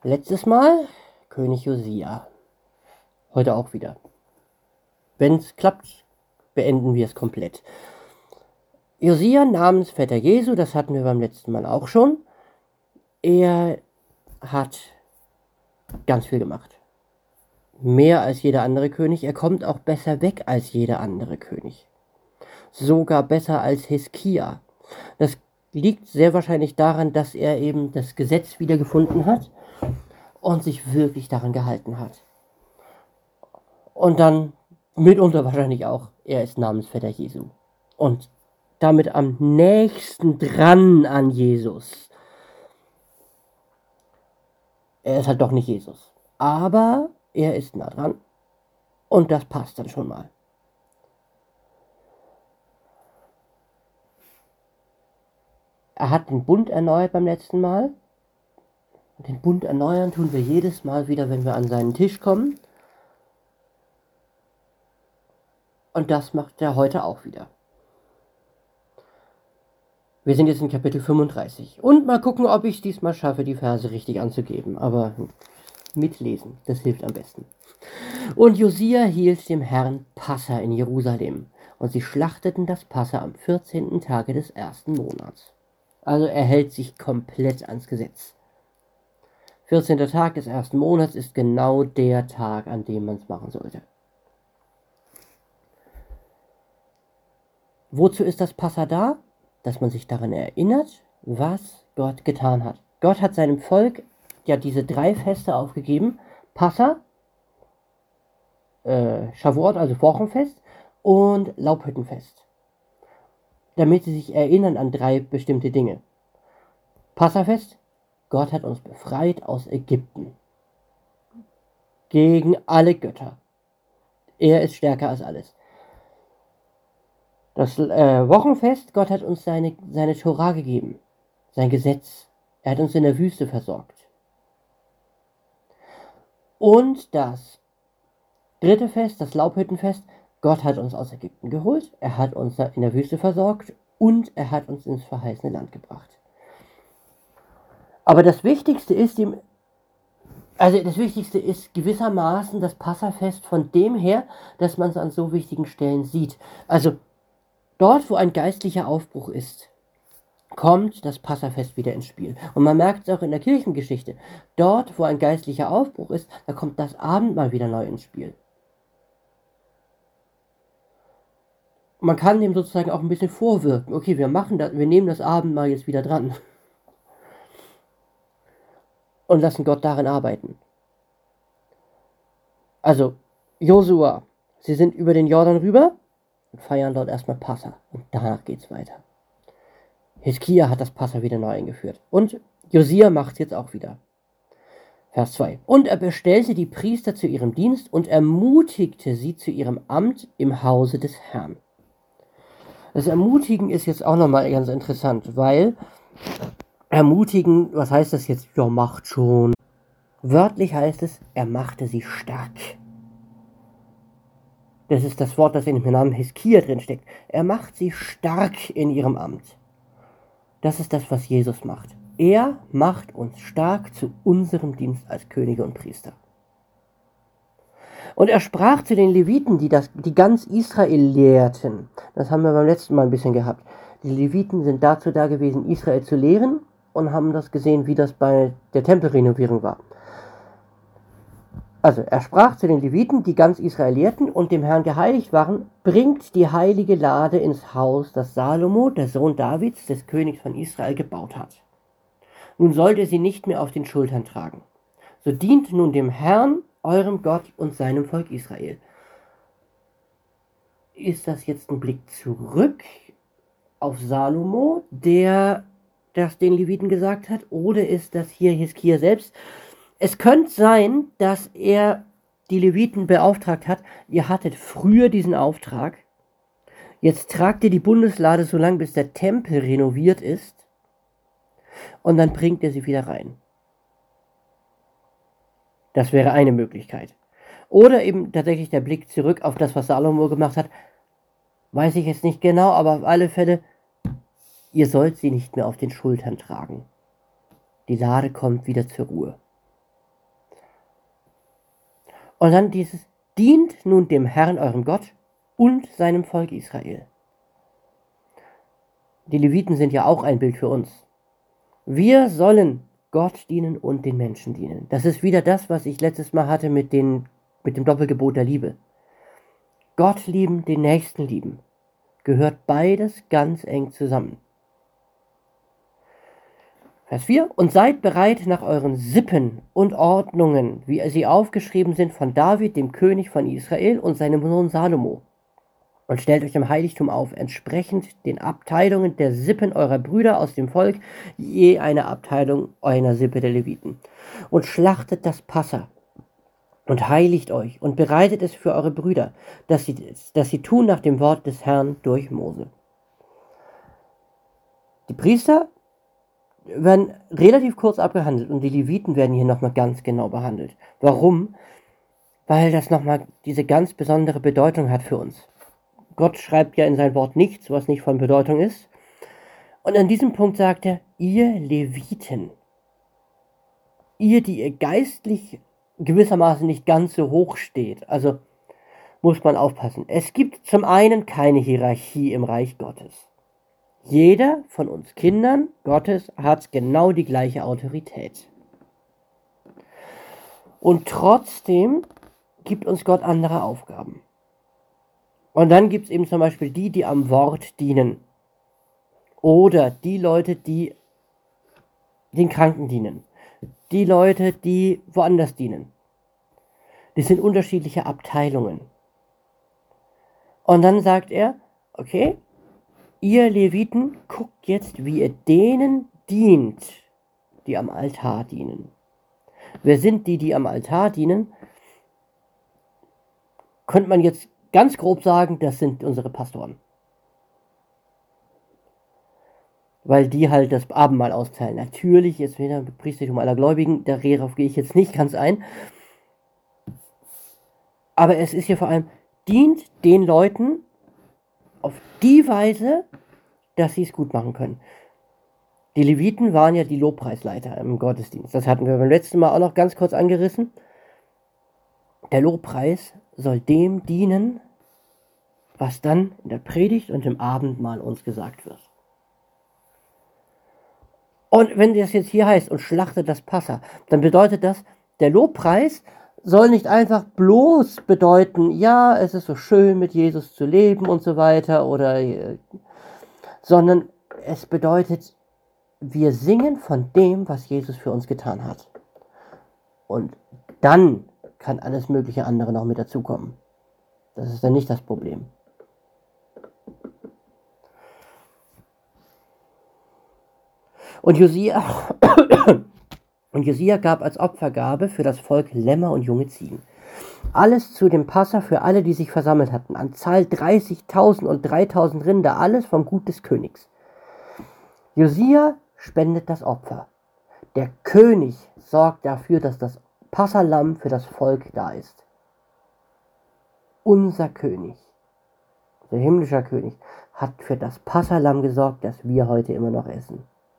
Letztes Mal König Josia. Heute auch wieder. Wenn es klappt, beenden wir es komplett. Josia, Namensvetter Jesu, das hatten wir beim letzten Mal auch schon. Er hat ganz viel gemacht. Mehr als jeder andere König. Er kommt auch besser weg als jeder andere König. Sogar besser als Hiskia. Das liegt sehr wahrscheinlich daran, dass er eben das Gesetz wiedergefunden hat und sich wirklich daran gehalten hat. Und dann mitunter wahrscheinlich auch, er ist Namensvetter Jesu. Und damit am nächsten dran an Jesus. Er ist halt doch nicht Jesus. Aber er ist nah dran. Und das passt dann schon mal. Er hat den Bund erneuert beim letzten Mal. Und den Bund erneuern tun wir jedes Mal wieder, wenn wir an seinen Tisch kommen. Und das macht er heute auch wieder. Wir sind jetzt in Kapitel 35. Und mal gucken, ob ich es diesmal schaffe, die Verse richtig anzugeben. Aber mitlesen, das hilft am besten. Und Josia hielt dem Herrn Passa in Jerusalem. Und sie schlachteten das Passa am 14. Tage des 1. Monats. Also er hält sich komplett ans Gesetz. 14. Tag des 1. Monats ist genau der Tag, an dem man es machen sollte. Wozu ist das Passa da? Dass man sich daran erinnert, was Gott getan hat. Gott hat seinem Volk ja diese 3 Feste aufgegeben. Passa, Shavuot, also Wochenfest, und Laubhüttenfest. Damit sie sich erinnern an 3 bestimmte Dinge. Passafest, Gott hat uns befreit aus Ägypten. Gegen alle Götter. Er ist stärker als alles. Das Wochenfest, Gott hat uns seine Tora gegeben. Sein Gesetz. Er hat uns in der Wüste versorgt. Und das 3. Fest, das Laubhüttenfest, Gott hat uns aus Ägypten geholt, er hat uns in der Wüste versorgt und er hat uns ins verheißene Land gebracht. Aber das Wichtigste ist gewissermaßen das Passafest von dem her, dass man es an so wichtigen Stellen sieht. Also dort, wo ein geistlicher Aufbruch ist, kommt das Passafest wieder ins Spiel. Und man merkt es auch in der Kirchengeschichte. Dort, wo ein geistlicher Aufbruch ist, da kommt das Abendmahl wieder neu ins Spiel. Man kann dem sozusagen auch ein bisschen vorwirken. Okay, wir nehmen das Abendmahl jetzt wieder dran. Und lassen Gott darin arbeiten. Also, Josua, sie sind über den Jordan rüber und feiern dort erstmal Passa. Und danach geht's weiter. Hiskia hat das Passa wieder neu eingeführt. Und Josia macht es jetzt auch wieder. Vers 2. Und er bestellte die Priester zu ihrem Dienst und ermutigte sie zu ihrem Amt im Hause des Herrn. Das Ermutigen ist jetzt auch nochmal ganz interessant, weil ermutigen, was heißt das jetzt? Ja, macht schon. Wörtlich heißt es, er machte sie stark. Das ist das Wort, das in dem Namen Hiskia drin steckt. Er macht sie stark in ihrem Amt. Das ist das, was Jesus macht. Er macht uns stark zu unserem Dienst als Könige und Priester. Und er sprach zu den Leviten, die ganz Israel lehrten. Das haben wir beim letzten Mal ein bisschen gehabt. Die Leviten sind dazu da gewesen, Israel zu lehren und haben das gesehen, wie das bei der Tempelrenovierung war. Also er sprach zu den Leviten, die ganz Israel lehrten und dem Herrn geheiligt waren, bringt die heilige Lade ins Haus, das Salomo, der Sohn Davids, des Königs von Israel, gebaut hat. Nun sollt ihr sie nicht mehr auf den Schultern tragen. So dient nun dem Herrn, eurem Gott und seinem Volk Israel. Ist das jetzt ein Blick zurück auf Salomo, der das den Leviten gesagt hat, oder ist das hier Hiskia selbst? Es könnte sein, dass er die Leviten beauftragt hat, ihr hattet früher diesen Auftrag, jetzt tragt ihr die Bundeslade so lange, bis der Tempel renoviert ist, und dann bringt ihr sie wieder rein. Das wäre eine Möglichkeit. Oder eben tatsächlich der Blick zurück auf das, was Salomo gemacht hat. Weiß ich jetzt nicht genau, aber auf alle Fälle, ihr sollt sie nicht mehr auf den Schultern tragen. Die Lade kommt wieder zur Ruhe. Und dann dieses, dient nun dem Herrn, eurem Gott und seinem Volk Israel. Die Leviten sind ja auch ein Bild für uns. Wir sollen Gott dienen und den Menschen dienen. Das ist wieder das, was ich letztes Mal hatte mit dem Doppelgebot der Liebe. Gott lieben, den Nächsten lieben. Gehört beides ganz eng zusammen. Vers 4. Und seid bereit nach euren Sippen und Ordnungen, wie sie aufgeschrieben sind von David, dem König von Israel, und seinem Sohn Salomo. Und stellt euch im Heiligtum auf, entsprechend den Abteilungen der Sippen eurer Brüder aus dem Volk, je eine Abteilung einer Sippe der Leviten. Und schlachtet das Passa und heiligt euch und bereitet es für eure Brüder, dass sie tun nach dem Wort des Herrn durch Mose. Die Priester werden relativ kurz abgehandelt und die Leviten werden hier nochmal ganz genau behandelt. Warum? Weil das nochmal diese ganz besondere Bedeutung hat für uns. Gott schreibt ja in sein Wort nichts, was nicht von Bedeutung ist. Und an diesem Punkt sagt er, ihr Leviten, ihr, die ihr geistlich gewissermaßen nicht ganz so hoch steht, also muss man aufpassen. Es gibt zum einen keine Hierarchie im Reich Gottes. Jeder von uns Kindern Gottes hat genau die gleiche Autorität. Und trotzdem gibt uns Gott andere Aufgaben. Und dann gibt es eben zum Beispiel die am Wort dienen. Oder die Leute, die den Kranken dienen. Die Leute, die woanders dienen. Das sind unterschiedliche Abteilungen. Und dann sagt er, okay, ihr Leviten, guckt jetzt, wie ihr denen dient, die am Altar dienen. Wer sind die am Altar dienen? Könnte man jetzt ganz grob sagen, das sind unsere Pastoren. Weil die halt das Abendmahl austeilen. Natürlich, jetzt wieder Priestertum aller Gläubigen, darauf gehe ich jetzt nicht ganz ein. Aber es ist hier vor allem, dient den Leuten auf die Weise, dass sie es gut machen können. Die Leviten waren ja die Lobpreisleiter im Gottesdienst. Das hatten wir beim letzten Mal auch noch ganz kurz angerissen. Der Lobpreis soll dem dienen, was dann in der Predigt und im Abendmahl uns gesagt wird. Und wenn das jetzt hier heißt, und schlachtet das Passa, dann bedeutet das, der Lobpreis soll nicht einfach bloß bedeuten, ja, es ist so schön mit Jesus zu leben und so weiter, sondern es bedeutet, wir singen von dem, was Jesus für uns getan hat. Und dann kann alles mögliche andere noch mit dazukommen. Das ist dann nicht das Problem. Und Josia gab als Opfergabe für das Volk Lämmer und junge Ziegen. Alles zu dem Passa für alle, die sich versammelt hatten. An Zahl 30.000 und 3.000 Rinder, alles vom Gut des Königs. Josia spendet das Opfer. Der König sorgt dafür, dass das Passalamm für das Volk da ist. Unser König, der himmlische König, hat für das Passalamm gesorgt, das wir heute immer noch essen.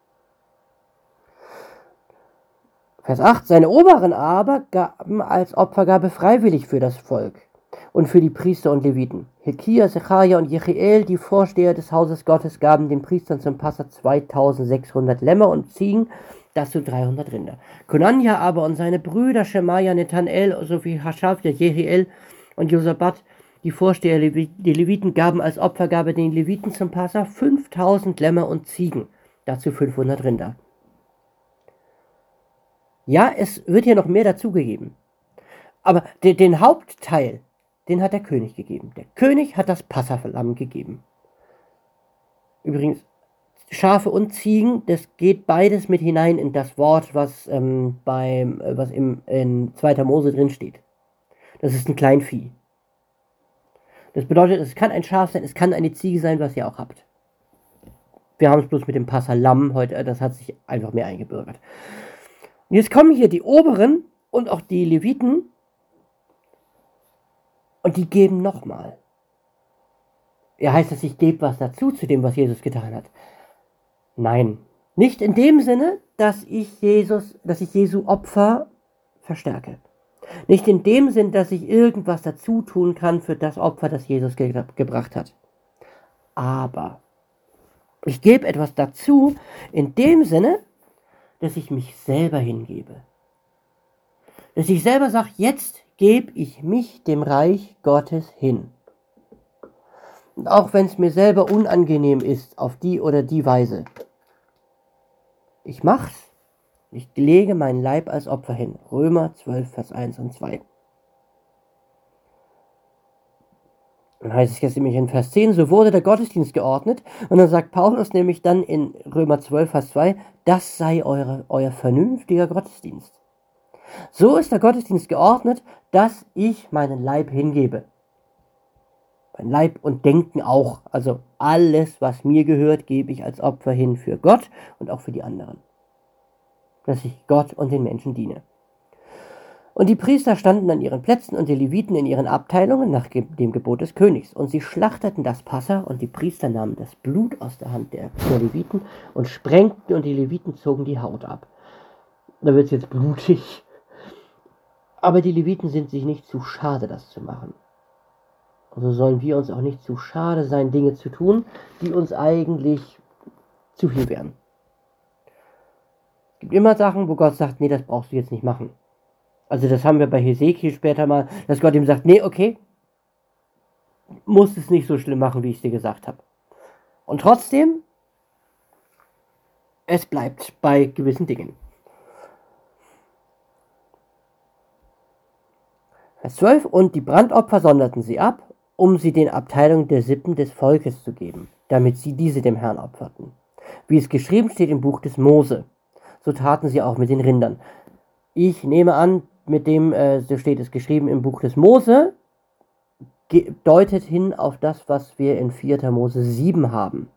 Vers 8, seine Oberen aber gaben als Opfergabe freiwillig für das Volk und für die Priester und Leviten. Hilkia, Sechaja und Jechiel, die Vorsteher des Hauses Gottes, gaben den Priestern zum Passa 2600 Lämmer und Ziegen, dazu 300 Rinder. Konanja aber und seine Brüder Schemaja, Nethanel sowie Haschafja, Jehiel und Josabat, die Vorsteher die Leviten, gaben als Opfergabe den Leviten zum Passa 5000 Lämmer und Ziegen, dazu 500 Rinder. Ja, es wird hier noch mehr dazugegeben. Aber den Hauptteil, den hat der König gegeben. Der König hat das Passalamm gegeben. Übrigens, Schafe und Ziegen, das geht beides mit hinein in das Wort, was in 2. Mose drin steht. Das ist ein Kleinvieh. Das bedeutet, es kann ein Schaf sein, es kann eine Ziege sein, was ihr auch habt. Wir haben es bloß mit dem Passalamm heute, das hat sich einfach mehr eingebürgert. Und jetzt kommen hier die Oberen und auch die Leviten und die geben nochmal. Ja, heißt das, ich gebe was dazu zu dem, was Jesus getan hat? Nein, nicht in dem Sinne, dass ich Jesu Opfer verstärke. Nicht in dem Sinn, dass ich irgendwas dazu tun kann für das Opfer, das Jesus gebracht hat. Aber ich gebe etwas dazu in dem Sinne, dass ich mich selber hingebe. Dass ich selber sage, jetzt gebe ich mich dem Reich Gottes hin. Und auch wenn es mir selber unangenehm ist, auf die oder die Weise. Ich mach's. Ich lege meinen Leib als Opfer hin. Römer 12, Vers 1 und 2. Dann heißt es jetzt nämlich in Vers 10, so wurde der Gottesdienst geordnet. Und dann sagt Paulus nämlich dann in Römer 12, Vers 2, das sei euer vernünftiger Gottesdienst. So ist der Gottesdienst geordnet, dass ich meinen Leib hingebe. Mein Leib und Denken auch. Also alles, was mir gehört, gebe ich als Opfer hin für Gott und auch für die anderen. Dass ich Gott und den Menschen diene. Und die Priester standen an ihren Plätzen und die Leviten in ihren Abteilungen nach dem Gebot des Königs. Und sie schlachteten das Passa und die Priester nahmen das Blut aus der Hand der Leviten und sprengten und die Leviten zogen die Haut ab. Da wird es jetzt blutig. Aber die Leviten sind sich nicht zu schade, das zu machen. Also sollen wir uns auch nicht zu schade sein, Dinge zu tun, die uns eigentlich zu viel wären. Es gibt immer Sachen, wo Gott sagt, nee, das brauchst du jetzt nicht machen. Also das haben wir bei Hesekiel später mal, dass Gott ihm sagt, nee, okay, musst es nicht so schlimm machen, wie ich es dir gesagt habe. Und trotzdem, es bleibt bei gewissen Dingen. Vers 12, und die Brandopfer sonderten sie ab, um sie den Abteilungen der Sippen des Volkes zu geben, damit sie diese dem Herrn opferten. Wie es geschrieben steht im Buch des Mose, so taten sie auch mit den Rindern. Ich nehme an, mit dem, so steht es geschrieben im Buch des Mose, deutet hin auf das, was wir in 4. Mose 7 haben,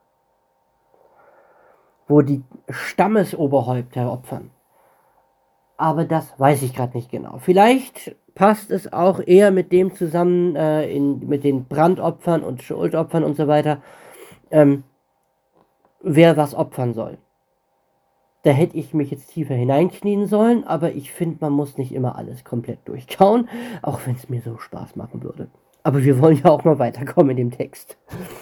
wo die Stammesoberhäupter opfern. Aber das weiß ich gerade nicht genau. Vielleicht passt es auch eher mit dem zusammen, mit den Brandopfern und Schuldopfern und so weiter, wer was opfern soll. Da hätte ich mich jetzt tiefer hineinknien sollen, aber ich finde, man muss nicht immer alles komplett durchkauen, auch wenn es mir so Spaß machen würde. Aber wir wollen ja auch mal weiterkommen in dem Text.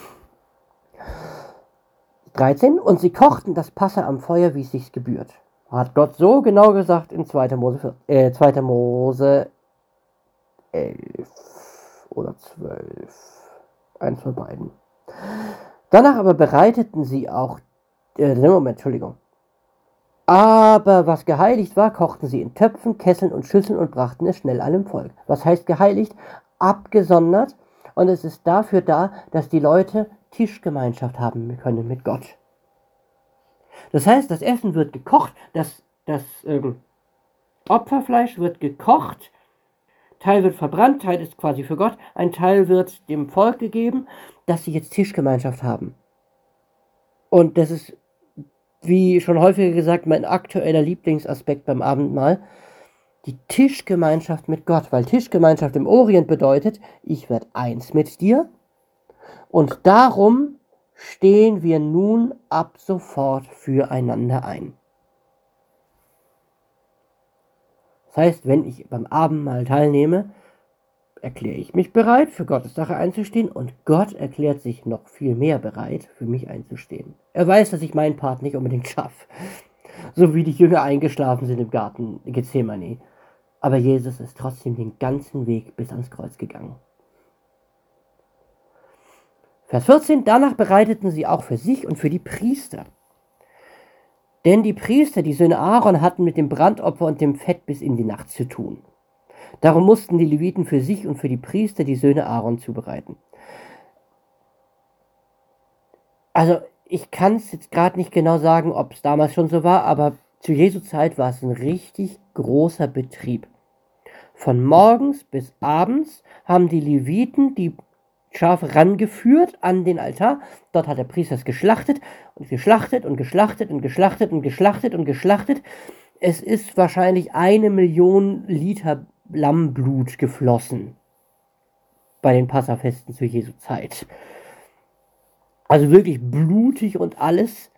13. Und sie kochten das Passa am Feuer, wie es sich gebührt. Hat Gott so genau gesagt in 2. Mose 11 oder 12. Eins von beiden. Danach aber bereiteten sie auch, Aber was geheiligt war, kochten sie in Töpfen, Kesseln und Schüsseln und brachten es schnell allem Volk. Was heißt geheiligt? Abgesondert. Und es ist dafür da, dass die Leute Tischgemeinschaft haben können mit Gott. Das heißt, das Essen wird gekocht, das Opferfleisch wird gekocht, Teil wird verbrannt, Teil ist quasi für Gott, ein Teil wird dem Volk gegeben, dass sie jetzt Tischgemeinschaft haben. Und das ist, wie schon häufiger gesagt, mein aktueller Lieblingsaspekt beim Abendmahl, die Tischgemeinschaft mit Gott, weil Tischgemeinschaft im Orient bedeutet, ich werde eins mit dir und darum stehen wir nun ab sofort füreinander ein. Das heißt, wenn ich beim Abendmahl teilnehme, erkläre ich mich bereit, für Gottes Sache einzustehen und Gott erklärt sich noch viel mehr bereit, für mich einzustehen. Er weiß, dass ich meinen Part nicht unbedingt schaffe. So wie die Jünger eingeschlafen sind im Garten Gethsemane. Aber Jesus ist trotzdem den ganzen Weg bis ans Kreuz gegangen. Vers 14, danach bereiteten sie auch für sich und für die Priester. Denn die Priester, die Söhne Aaron, hatten mit dem Brandopfer und dem Fett bis in die Nacht zu tun. Darum mussten die Leviten für sich und für die Priester, die Söhne Aaron, zubereiten. Also ich kann es jetzt gerade nicht genau sagen, ob es damals schon so war, aber zu Jesu Zeit war es ein richtig großer Betrieb. Von morgens bis abends haben die Leviten die Schafe rangeführt an den Altar. Dort hat der Priester es geschlachtet und geschlachtet und geschlachtet und geschlachtet und geschlachtet und geschlachtet. Es ist wahrscheinlich 1 Million Liter Lammblut geflossen bei den Passafesten zu Jesu Zeit. Also wirklich blutig und alles.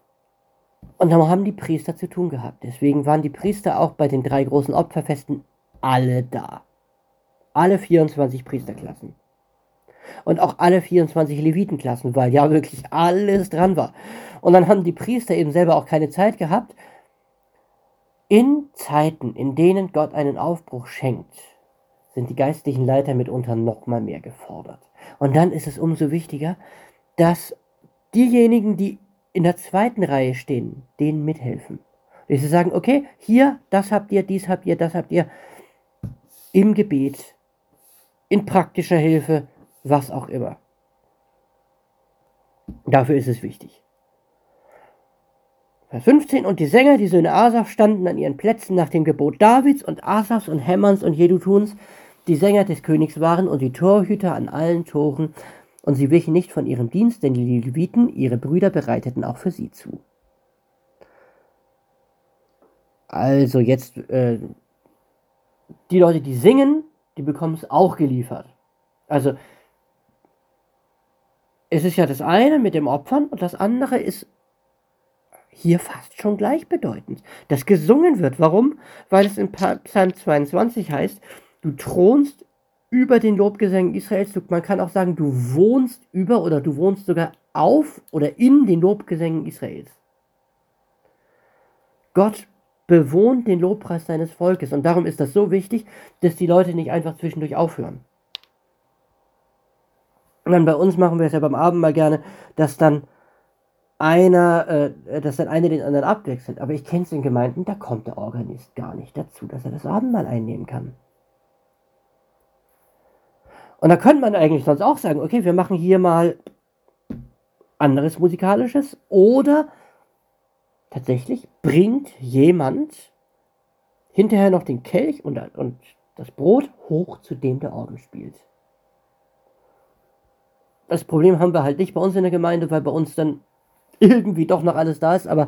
Und dann haben die Priester zu tun gehabt. Deswegen waren die Priester auch bei den 3 großen Opferfesten alle da. Alle 24 Priesterklassen. Und auch alle 24 Levitenklassen, weil ja wirklich alles dran war. Und dann haben die Priester eben selber auch keine Zeit gehabt. In Zeiten, in denen Gott einen Aufbruch schenkt, sind die geistlichen Leiter mitunter noch mal mehr gefordert. Und dann ist es umso wichtiger, dass diejenigen, die in der zweiten Reihe stehen, denen mithelfen. Und sie sagen, okay, hier, das habt ihr, dies habt ihr, das habt ihr, im Gebet, in praktischer Hilfe, was auch immer. Dafür ist es wichtig. Vers 15, und die Sänger, die Söhne Asaf, standen an ihren Plätzen nach dem Gebot Davids und Asafs und Hemans und Jedutuns, die Sänger des Königs waren, und die Torhüter an allen Toren, und sie wichen nicht von ihrem Dienst, denn die Leviten, ihre Brüder, bereiteten auch für sie zu. Also jetzt, die Leute, die singen, die bekommen es auch geliefert. Also, es ist ja das eine mit dem Opfern, und das andere ist hier fast schon gleichbedeutend, dass gesungen wird. Warum? Weil es in Psalm 22 heißt, du thronst über den Lobgesängen Israels. Man kann auch sagen, du wohnst über oder du wohnst sogar auf oder in den Lobgesängen Israels. Gott bewohnt den Lobpreis seines Volkes, und darum ist das so wichtig, dass die Leute nicht einfach zwischendurch aufhören. Und dann bei uns machen wir es ja beim Abendmahl gerne, dass dann einer den anderen abwechselt. Aber ich kenne es in Gemeinden, da kommt der Organist gar nicht dazu, dass er das Abendmahl einnehmen kann. Und da könnte man eigentlich sonst auch sagen, okay, wir machen hier mal anderes Musikalisches, oder tatsächlich bringt jemand hinterher noch den Kelch und das Brot hoch, zu dem der Orgel spielt. Das Problem haben wir halt nicht bei uns in der Gemeinde, weil bei uns dann irgendwie doch noch alles da ist, aber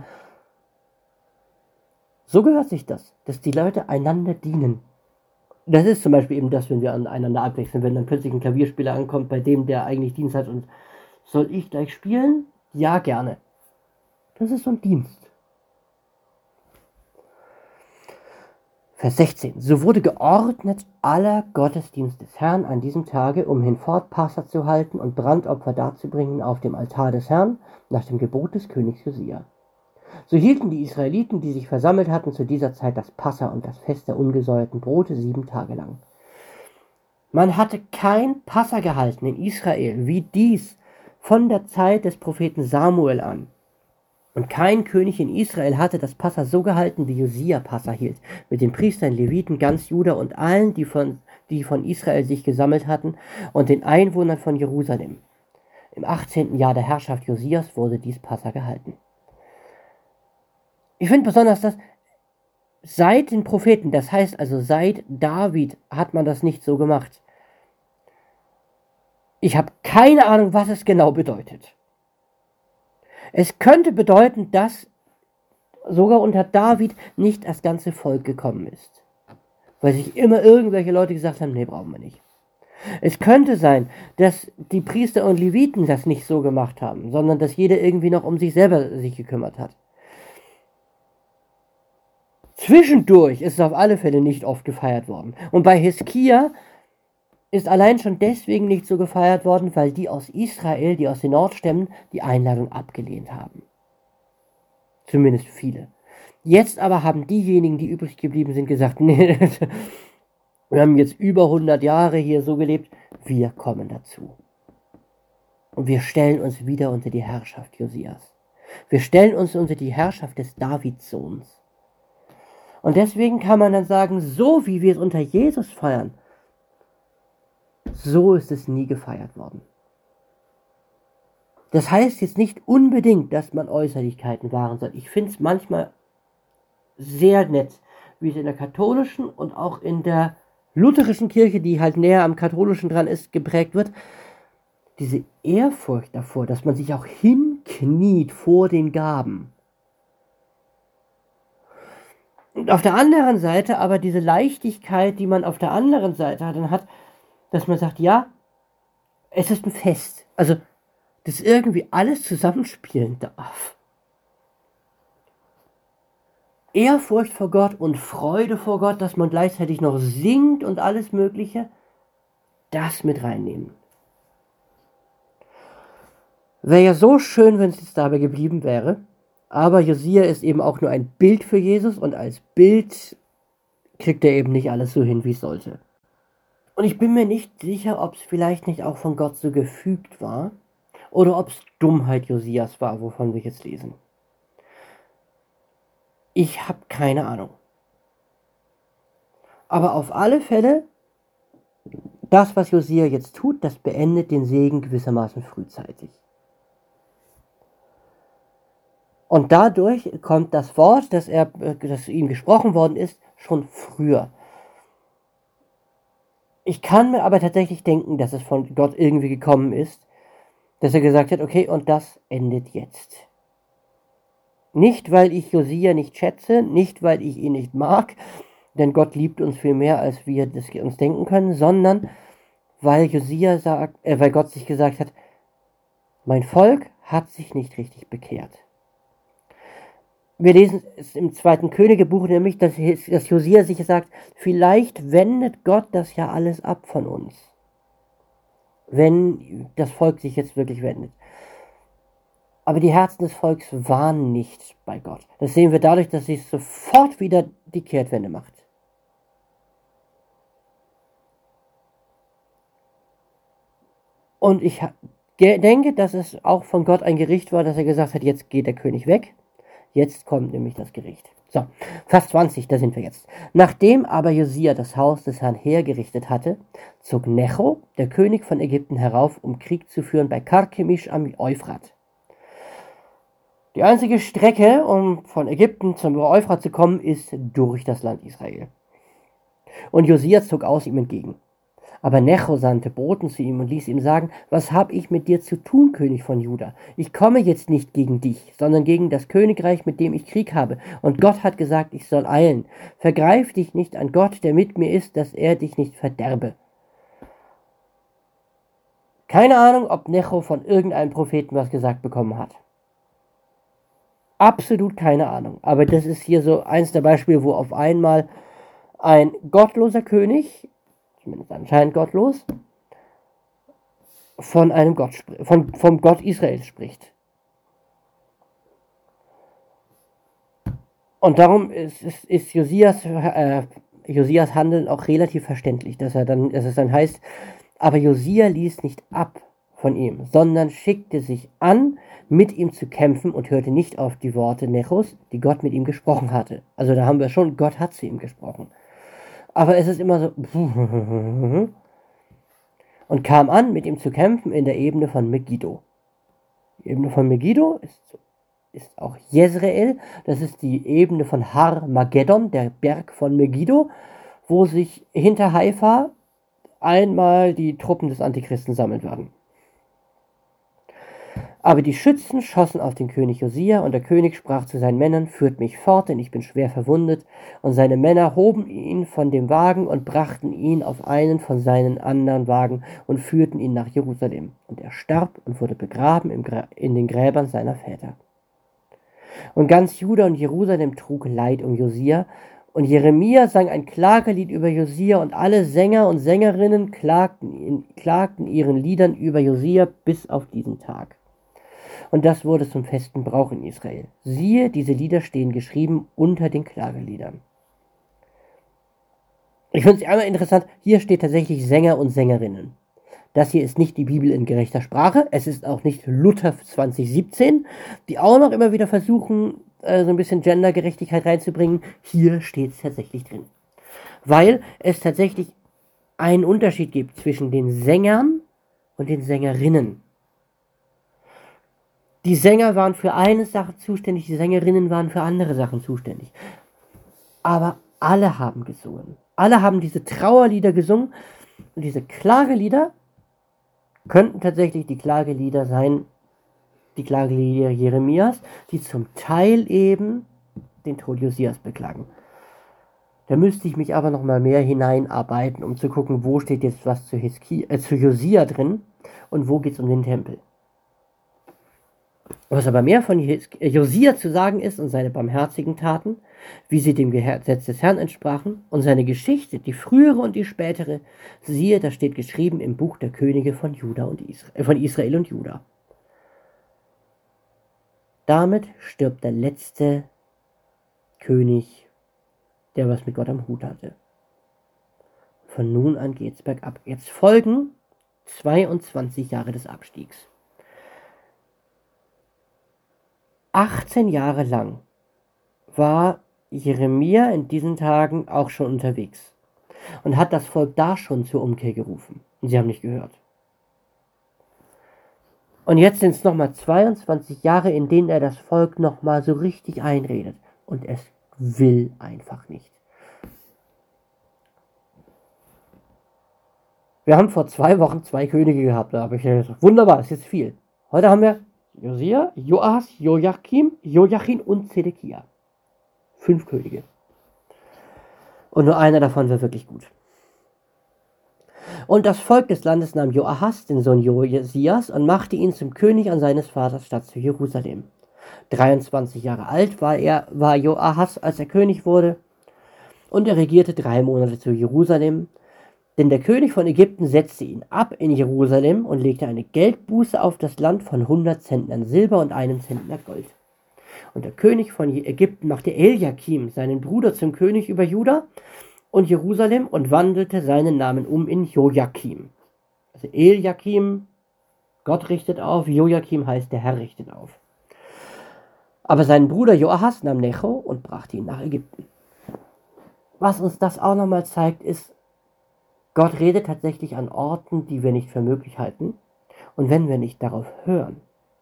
so gehört sich das, dass die Leute einander dienen. Das ist zum Beispiel eben das, wenn wir einander abwechseln, wenn dann plötzlich ein Klavierspieler ankommt, bei dem der eigentlich Dienst hat, und soll ich gleich spielen? Ja, gerne. Das ist so ein Dienst. Vers 16. So wurde geordnet aller Gottesdienst des Herrn an diesem Tage, um hinfort Passa zu halten und Brandopfer darzubringen auf dem Altar des Herrn, nach dem Gebot des Königs Josia. So hielten die Israeliten, die sich versammelt hatten, zu dieser Zeit das Passa und das Fest der ungesäuerten Brote 7 Tage lang. Man hatte kein Passa gehalten in Israel, wie dies von der Zeit des Propheten Samuel an. Und kein König in Israel hatte das Passa so gehalten, wie Josia Passa hielt, mit den Priestern, Leviten, ganz Juda und allen, die von Israel sich gesammelt hatten, und den Einwohnern von Jerusalem. Im 18. Jahr der Herrschaft Josias wurde dies Passa gehalten. Ich finde besonders, dass seit den Propheten, das heißt also seit David, hat man das nicht so gemacht. Ich habe keine Ahnung, was es genau bedeutet. Es könnte bedeuten, dass sogar unter David nicht das ganze Volk gekommen ist. Weil sich immer irgendwelche Leute gesagt haben, nee, brauchen wir nicht. Es könnte sein, dass die Priester und Leviten das nicht so gemacht haben, sondern dass jeder irgendwie noch um sich selber sich gekümmert hat. Zwischendurch ist es auf alle Fälle nicht oft gefeiert worden. Und bei Hiskia ist allein schon deswegen nicht so gefeiert worden, weil die aus Israel, die aus den Nordstämmen, die Einladung abgelehnt haben. Zumindest viele. Jetzt aber haben diejenigen, die übrig geblieben sind, gesagt, nee, wir haben jetzt über 100 Jahre hier so gelebt, wir kommen dazu. Und wir stellen uns wieder unter die Herrschaft Josias. Wir stellen uns unter die Herrschaft des Davidssohns. Und deswegen kann man dann sagen, so wie wir es unter Jesus feiern, so ist es nie gefeiert worden. Das heißt jetzt nicht unbedingt, dass man Äußerlichkeiten wahren soll. Ich finde es manchmal sehr nett, wie es in der katholischen und auch in der lutherischen Kirche, die halt näher am katholischen dran ist, geprägt wird. Diese Ehrfurcht davor, dass man sich auch hinkniet vor den Gaben. Und auf der anderen Seite aber diese Leichtigkeit, die man auf der anderen Seite dann hat, dass man sagt, ja, es ist ein Fest. Also, dass irgendwie alles zusammenspielen darf. Ehrfurcht vor Gott und Freude vor Gott, dass man gleichzeitig noch singt und alles Mögliche, das mit reinnehmen. Wäre ja so schön, wenn es jetzt dabei geblieben wäre, aber Josia ist eben auch nur ein Bild für Jesus und als Bild kriegt er eben nicht alles so hin, wie es sollte. Und ich bin mir nicht sicher, ob es vielleicht nicht auch von Gott so gefügt war oder ob es Dummheit Josias war, wovon wir jetzt lesen. Ich habe keine Ahnung. Aber auf alle Fälle, das, was Josia jetzt tut, das beendet den Segen gewissermaßen frühzeitig. Und dadurch kommt das Wort, das ihm gesprochen worden ist, schon früher. Ich kann mir aber tatsächlich denken, dass es von Gott irgendwie gekommen ist, dass er gesagt hat, okay, und das endet jetzt. Nicht, weil ich Josia nicht schätze, nicht, weil ich ihn nicht mag, denn Gott liebt uns viel mehr, als wir das uns denken können, sondern weil weil Gott sich gesagt hat, mein Volk hat sich nicht richtig bekehrt. Wir lesen es im 2. Königebuch nämlich, dass Josia sich sagt, vielleicht wendet Gott das ja alles ab von uns, wenn das Volk sich jetzt wirklich wendet. Aber die Herzen des Volks waren nicht bei Gott. Das sehen wir dadurch, dass sie sofort wieder die Kehrtwende macht. Und ich denke, dass es auch von Gott ein Gericht war, dass er gesagt hat, jetzt geht der König weg. Jetzt kommt nämlich das Gericht. So, Vers 20, da sind wir jetzt. Nachdem aber Josia das Haus des Herrn hergerichtet hatte, zog Necho, der König von Ägypten, herauf, um Krieg zu führen bei Karkemisch am Euphrat. Die einzige Strecke, um von Ägypten zum Euphrat zu kommen, ist durch das Land Israel. Und Josia zog aus ihm entgegen. Aber Necho sandte Boten zu ihm und ließ ihm sagen, was habe ich mit dir zu tun, König von Juda? Ich komme jetzt nicht gegen dich, sondern gegen das Königreich, mit dem ich Krieg habe. Und Gott hat gesagt, ich soll eilen. Vergreif dich nicht an Gott, der mit mir ist, dass er dich nicht verderbe. Keine Ahnung, ob Necho von irgendeinem Propheten was gesagt bekommen hat. Absolut keine Ahnung. Aber das ist hier so eins der Beispiele, wo auf einmal ein gottloser König, zumindest anscheinend gottlos, von einem Gott vom Gott Israels spricht. Und darum ist Josias Handeln auch relativ verständlich, dass es dann heißt, aber Josia ließ nicht ab von ihm, sondern schickte sich an, mit ihm zu kämpfen und hörte nicht auf die Worte Nechos, die Gott mit ihm gesprochen hatte. Also da haben wir schon, Gott hat zu ihm gesprochen. Aber es ist immer so und kam an, mit ihm zu kämpfen in der Ebene von Megiddo. Die Ebene von Megiddo ist auch Jezreel, das ist die Ebene von Har Mageddon, der Berg von Megiddo, wo sich hinter Haifa einmal die Truppen des Antichristen sammeln werden. Aber die Schützen schossen auf den König Josia, und der König sprach zu seinen Männern, führt mich fort, denn ich bin schwer verwundet. Und seine Männer hoben ihn von dem Wagen und brachten ihn auf einen von seinen anderen Wagen und führten ihn nach Jerusalem. Und er starb und wurde begraben in den Gräbern seiner Väter. Und ganz Juda und Jerusalem trug Leid um Josia. Und Jeremia sang ein Klagelied über Josia, und alle Sänger und Sängerinnen klagten ihren Liedern über Josia bis auf diesen Tag. Und das wurde zum festen Brauch in Israel. Siehe, diese Lieder stehen geschrieben unter den Klageliedern. Ich finde es einmal interessant, hier steht tatsächlich Sänger und Sängerinnen. Das hier ist nicht die Bibel in gerechter Sprache, es ist auch nicht Luther 2017, die auch noch immer wieder versuchen, so ein bisschen Gendergerechtigkeit reinzubringen. Hier steht es tatsächlich drin. Weil es tatsächlich einen Unterschied gibt zwischen den Sängern und den Sängerinnen. Die Sänger waren für eine Sache zuständig, die Sängerinnen waren für andere Sachen zuständig. Aber alle haben gesungen. Alle haben diese Trauerlieder gesungen. Und diese Klagelieder könnten tatsächlich die Klagelieder sein, die Klagelieder Jeremias, die zum Teil eben den Tod Josias beklagen. Da müsste ich mich aber noch mal mehr hineinarbeiten, um zu gucken, wo steht jetzt was zu Josia drin und wo geht es um den Tempel. Was aber mehr von Josia zu sagen ist und seine barmherzigen Taten, wie sie dem Gesetz des Herrn entsprachen, und seine Geschichte, die frühere und die spätere, siehe, das steht geschrieben im Buch der Könige von von Israel und Juda. Damit stirbt der letzte König, der was mit Gott am Hut hatte. Von nun an geht's bergab. Jetzt folgen 22 Jahre des Abstiegs. 18 Jahre lang war Jeremia in diesen Tagen auch schon unterwegs und hat das Volk da schon zur Umkehr gerufen. Und sie haben nicht gehört. Und jetzt sind es nochmal 22 Jahre, in denen er das Volk nochmal so richtig einredet. Und es will einfach nicht. Wir haben vor 2 Wochen 2 Könige gehabt. Da habe ich gesagt, wunderbar, ist jetzt viel. Heute haben wir Josia, Joas, Joachim und Zedekia. 5 Könige. Und nur einer davon war wirklich gut. Und das Volk des Landes nahm Joahas, den Sohn Josias, und machte ihn zum König an seines Vaters Stadt zu Jerusalem. 23 Jahre alt war Joahas, als er König wurde, und er regierte 3 Monate zu Jerusalem. Denn der König von Ägypten setzte ihn ab in Jerusalem und legte eine Geldbuße auf das Land von 100 Zentnern Silber und 1 Zentner Gold. Und der König von Ägypten machte Eliakim, seinen Bruder, zum König über Juda und Jerusalem und wandelte seinen Namen um in Joachim. Also Eliakim, Gott richtet auf, Joachim heißt, der Herr richtet auf. Aber sein Bruder Joahas nahm Necho und brachte ihn nach Ägypten. Was uns das auch nochmal zeigt, ist, Gott redet tatsächlich an Orten, die wir nicht für möglich halten. Und wenn wir nicht darauf hören,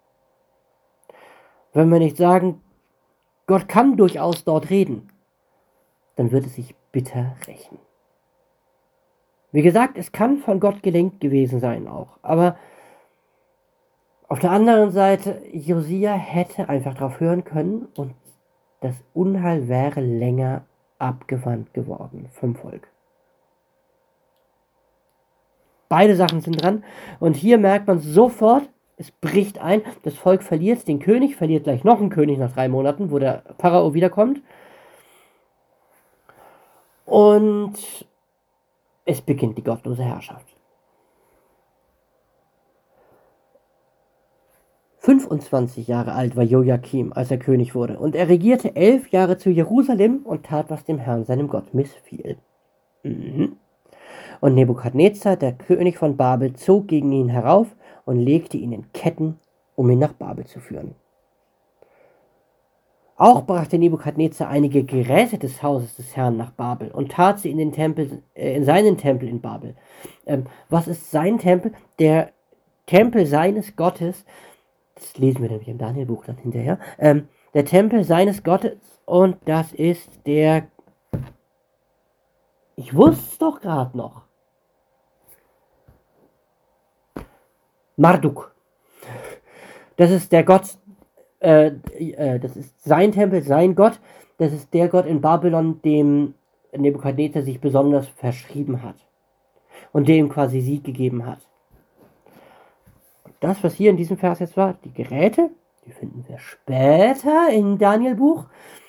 wenn wir nicht sagen, Gott kann durchaus dort reden, dann wird es sich bitter rächen. Wie gesagt, es kann von Gott gelenkt gewesen sein auch. Aber auf der anderen Seite, Josia hätte einfach darauf hören können und das Unheil wäre länger abgewandt geworden vom Volk. Beide Sachen sind dran. Und hier merkt man sofort, es bricht ein. Das Volk verliert den König, verliert gleich noch einen König nach 3 Monaten, wo der Pharao wiederkommt. Und es beginnt die gottlose Herrschaft. 25 Jahre alt war Joachim, als er König wurde. Und er regierte 11 Jahre zu Jerusalem und tat, was dem Herrn, seinem Gott, missfiel. Und Nebukadnezar, der König von Babel, zog gegen ihn herauf und legte ihn in Ketten, um ihn nach Babel zu führen. Auch brachte Nebukadnezar einige Geräte des Hauses des Herrn nach Babel und tat sie in seinen Tempel in Babel. Was ist sein Tempel? Der Tempel seines Gottes, das lesen wir nämlich im Danielbuch dann hinterher, der Tempel seines Gottes, und das ist der, ich wusste es doch gerade noch, Marduk. Das ist der Gott, das ist sein Tempel, sein Gott. Das ist der Gott in Babylon, dem Nebukadnezar sich besonders verschrieben hat und dem quasi Sieg gegeben hat. Und das, was hier in diesem Vers jetzt war, die Geräte, die finden wir später im Danielbuch.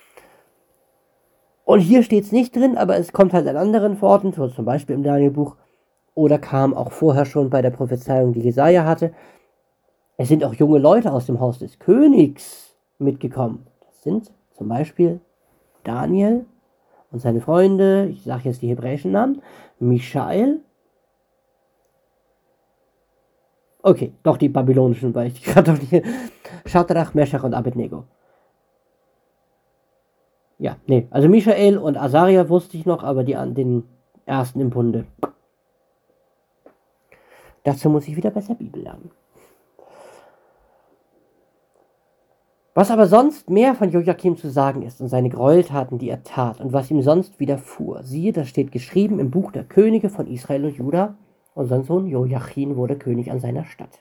Und hier steht es nicht drin, aber es kommt halt an anderen Orten, so zum Beispiel im Danielbuch, oder kam auch vorher schon bei der Prophezeiung, die Jesaja hatte. Es sind auch junge Leute aus dem Haus des Königs mitgekommen. Das sind zum Beispiel Daniel und seine Freunde, ich sage jetzt die hebräischen Namen, Michael. Okay, doch die babylonischen, weil ich gerade noch nicht. Schadrach, Meschach und Abednego. Ja, nee, also Michael und Asaria wusste ich noch, aber den ersten im Bunde. Dazu muss ich wieder besser Bibel lernen. Was aber sonst mehr von Joachim zu sagen ist und seine Gräueltaten, die er tat und was ihm sonst widerfuhr, siehe, das steht geschrieben im Buch der Könige von Israel und Juda, und sein Sohn Joachim wurde König an seiner Stadt.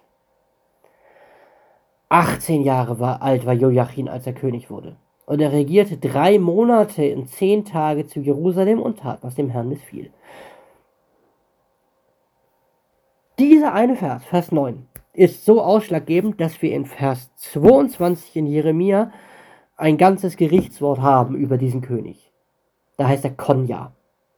18 Jahre alt war Joachim, als er König wurde. Und er regierte 3 Monate und 10 Tage zu Jerusalem und tat, was dem Herrn missfiel. Dieser eine Vers, Vers 9, ist so ausschlaggebend, dass wir in Vers 22 in Jeremia ein ganzes Gerichtswort haben über diesen König. Da heißt er Konja.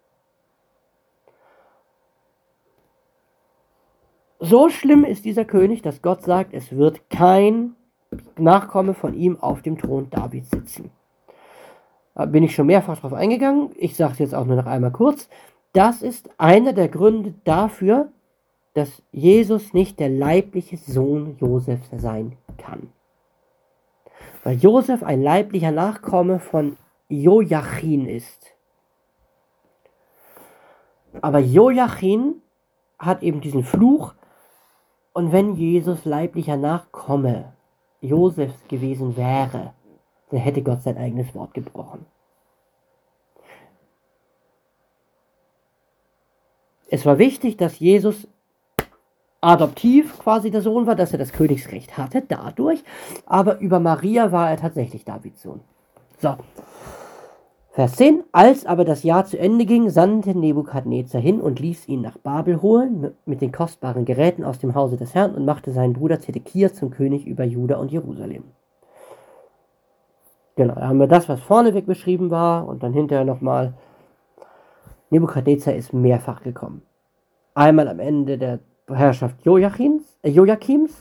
So schlimm ist dieser König, dass Gott sagt, es wird kein Nachkomme von ihm auf dem Thron Davids sitzen. Da bin ich schon mehrfach drauf eingegangen. Ich sage es jetzt auch nur noch einmal kurz. Das ist einer der Gründe dafür, dass Jesus nicht der leibliche Sohn Josefs sein kann. Weil Josef ein leiblicher Nachkomme von Joachim ist. Aber Joachim hat eben diesen Fluch, und wenn Jesus leiblicher Nachkomme Josefs gewesen wäre, dann hätte Gott sein eigenes Wort gebrochen. Es war wichtig, dass Jesus adoptiv quasi der Sohn war, dass er das Königsrecht hatte dadurch, aber über Maria war er tatsächlich Davids Sohn. So, Vers 10. Als aber das Jahr zu Ende ging, sandte Nebukadnezar hin und ließ ihn nach Babel holen mit den kostbaren Geräten aus dem Hause des Herrn und machte seinen Bruder Zedekia zum König über Juda und Jerusalem. Genau, da haben wir das, was vorneweg beschrieben war, und dann hinterher nochmal. Nebukadnezar ist mehrfach gekommen. Einmal am Ende der Herrschaft Joachims.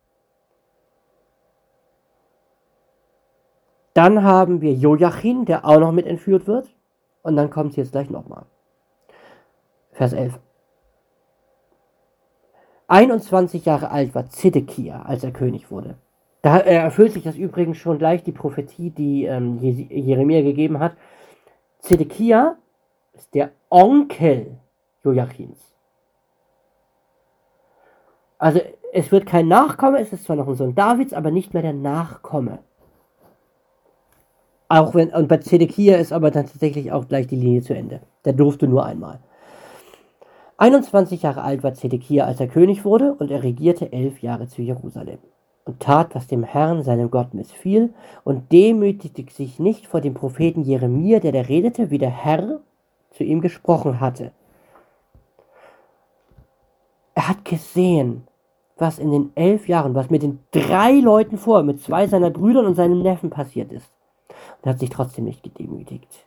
Dann haben wir Joachim, der auch noch mit entführt wird. Und dann kommt es jetzt gleich nochmal. Vers 11. 21 Jahre alt war Zedekia, als er König wurde. Da erfüllt sich das übrigens schon gleich die Prophetie, die Jeremia gegeben hat. Zedekia ist der Onkel Joachims. Also es wird kein Nachkomme, es ist zwar noch ein Sohn Davids, aber nicht mehr der Nachkomme. Auch wenn, und bei Zedekia ist aber dann tatsächlich auch gleich die Linie zu Ende. Der durfte nur einmal. 21 Jahre alt war Zedekia, als er König wurde, und er regierte 11 Jahre zu Jerusalem. Und tat, was dem Herrn, seinem Gott, missfiel, und demütigte sich nicht vor dem Propheten Jeremia, der redete, wie der Herr zu ihm gesprochen hatte. Er hat gesehen, was in den 11 Jahren, was mit den 3 Leuten vor, mit 2 seiner Brüdern und seinem Neffen passiert ist. Und hat sich trotzdem nicht gedemütigt.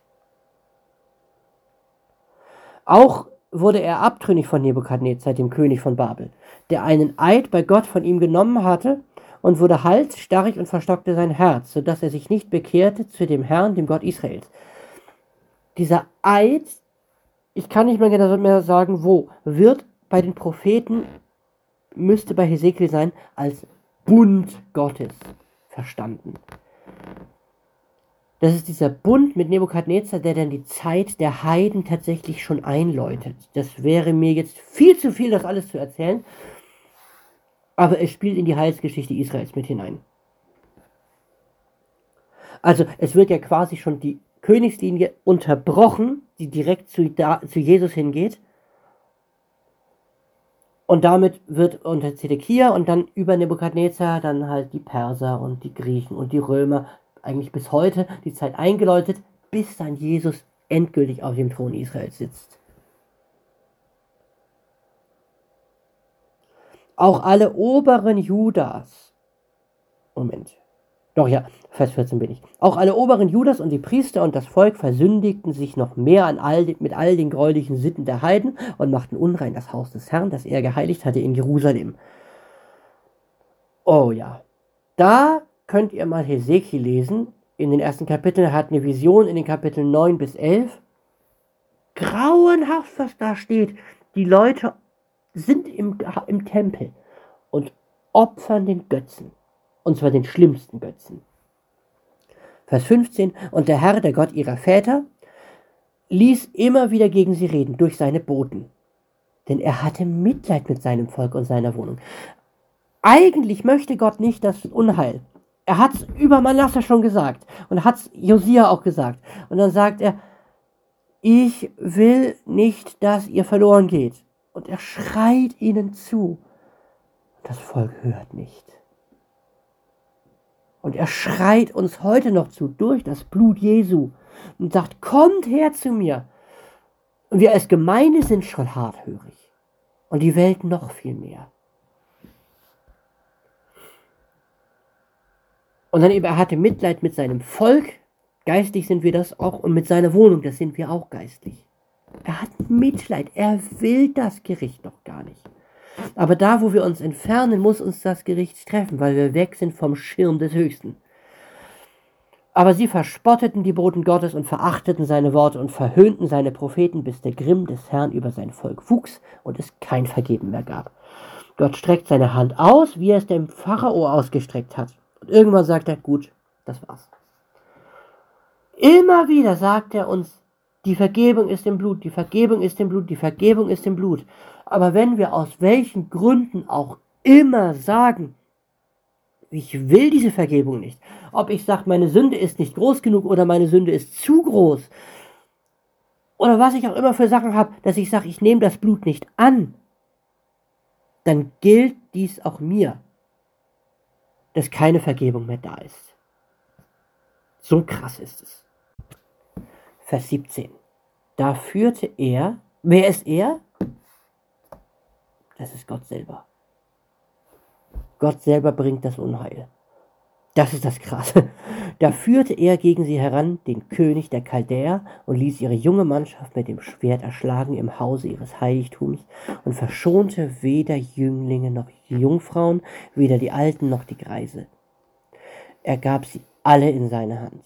Auch wurde er abtrünnig von Nebukadnezar, dem König von Babel, der einen Eid bei Gott von ihm genommen hatte, und wurde halsstarrig und verstockte sein Herz, sodass er sich nicht bekehrte zu dem Herrn, dem Gott Israels. Dieser Eid, ich kann nicht mehr sagen, wo, wird bei den Propheten, müsste bei Hesekiel sein, als Bund Gottes verstanden. Das ist dieser Bund mit Nebukadnezar, der dann die Zeit der Heiden tatsächlich schon einläutet. Das wäre mir jetzt viel zu viel, das alles zu erzählen. Aber es spielt in die Heilsgeschichte Israels mit hinein. Also es wird ja quasi schon die Königslinie unterbrochen, die direkt zu Jesus hingeht. Und damit wird unter Zedekia und dann über Nebukadnezar dann halt die Perser und die Griechen und die Römer eigentlich bis heute die Zeit eingeläutet, bis dann Jesus endgültig auf dem Thron Israels sitzt. Auch alle Oberen Judas, Vers 14 bin ich. Auch alle Oberen Judas und die Priester und das Volk versündigten sich noch mehr mit all den gräulichen Sitten der Heiden und machten unrein das Haus des Herrn, das er geheiligt hatte in Jerusalem. Oh ja, da könnt ihr mal Hesekiel lesen. In den ersten Kapiteln, er hat eine Vision in den Kapiteln 9 bis 11. Grauenhaft, was da steht. Die Leute sind im Tempel und opfern den Götzen. Und zwar den schlimmsten Götzen. Vers 15. Und der Herr, der Gott ihrer Väter, ließ immer wieder gegen sie reden durch seine Boten. Denn er hatte Mitleid mit seinem Volk und seiner Wohnung. Eigentlich möchte Gott nicht das Unheil. Er hat es über Manasse schon gesagt. Und hat es Josia auch gesagt. Und dann sagt er, ich will nicht, dass ihr verloren geht. Und er schreit ihnen zu. Und das Volk hört nicht. Und er schreit uns heute noch zu, durch das Blut Jesu. Und sagt, kommt her zu mir. Und wir als Gemeinde sind schon harthörig. und die Welt noch viel mehr. Und dann eben, er hatte Mitleid mit seinem Volk, geistlich sind wir das auch, und mit seiner Wohnung, das sind wir auch geistlich. Er hat Mitleid, er will das Gericht noch gar nicht. Aber da, wo wir uns entfernen, muss uns das Gericht treffen, weil wir weg sind vom Schirm des Höchsten. Aber sie verspotteten die Boten Gottes und verachteten seine Worte und verhöhnten seine Propheten, bis der Grimm des Herrn über sein Volk wuchs und es kein Vergeben mehr gab. Gott streckt seine Hand aus, wie er es dem Pharao ausgestreckt hat. Und irgendwann sagt er, gut, das war's. Immer wieder sagt er uns, die Vergebung ist im Blut, die Vergebung ist im Blut, die Vergebung ist im Blut. Aber wenn wir aus welchen Gründen auch immer sagen, ich will diese Vergebung nicht, ob ich sage, meine Sünde ist nicht groß genug oder meine Sünde ist zu groß, oder was ich auch immer für Sachen habe, dass ich sage, ich nehme das Blut nicht an, dann gilt dies auch mir, dass keine Vergebung mehr da ist. So krass ist es. Vers 17. Da führte er, wer ist er? Das ist Gott selber. Gott selber bringt das Unheil. Das ist das Krasse. Da führte er gegen sie heran den König der Chaldäer und ließ ihre junge Mannschaft mit dem Schwert erschlagen im Hause ihres Heiligtums und verschonte weder Jünglinge noch Jungfrauen, weder die Alten noch die Greise. Er gab sie alle in seine Hand.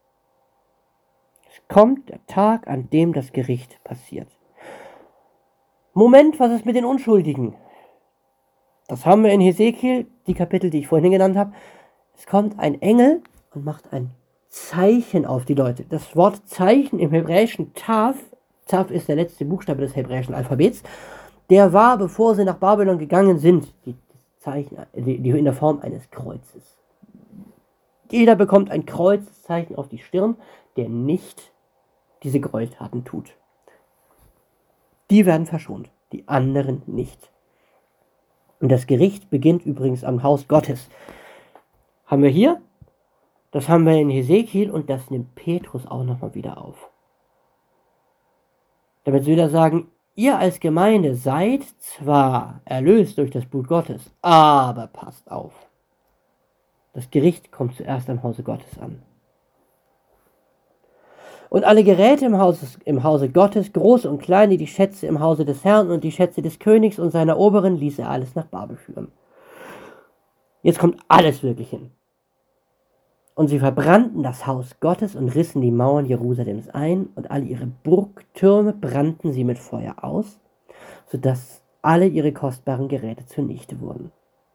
Es kommt der Tag, an dem das Gericht passiert. Moment, was ist mit den Unschuldigen? Das haben wir in Hesekiel, die Kapitel, die ich vorhin genannt habe. Es kommt ein Engel und macht ein Zeichen auf die Leute. Das Wort Zeichen im hebräischen Tav, Tav ist der letzte Buchstabe des hebräischen Alphabets, der war, bevor sie nach Babylon gegangen sind, die in der Form eines Kreuzes. Jeder bekommt ein Kreuzzeichen auf die Stirn, der nicht diese Gräueltaten tut. Die werden verschont, die anderen nicht. Und das Gericht beginnt übrigens am Haus Gottes. Haben wir hier, das haben wir in Hesekiel und das nimmt Petrus auch nochmal wieder auf. Damit will er sagen, ihr als Gemeinde seid zwar erlöst durch das Blut Gottes, aber passt auf. Das Gericht kommt zuerst am Hause Gottes an. Und alle Geräte im Hause Gottes, große und kleine, die Schätze im Hause des Herrn und die Schätze des Königs und seiner Oberen, ließ er alles nach Babel führen. Jetzt kommt alles wirklich hin. Und sie verbrannten das Haus Gottes und rissen die Mauern Jerusalems ein und alle ihre Burgtürme brannten sie mit Feuer aus, sodass alle ihre kostbaren Geräte zunichte wurden.